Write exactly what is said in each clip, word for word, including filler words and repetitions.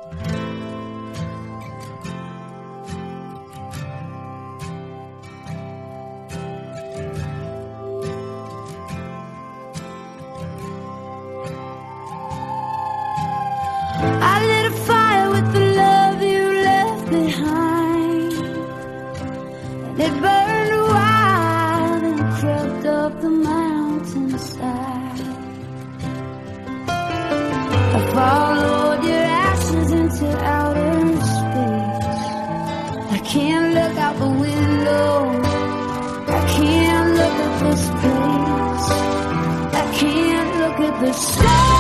I lit a fire with the love you left behind, and it burned wild and crept up the mountainside. I followed your ashes into outer space. I can't look out the window, I can't look at this place, I can't look at the stars.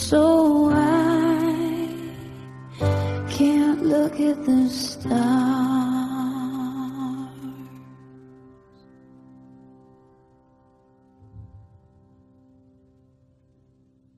So I can't look at the stars.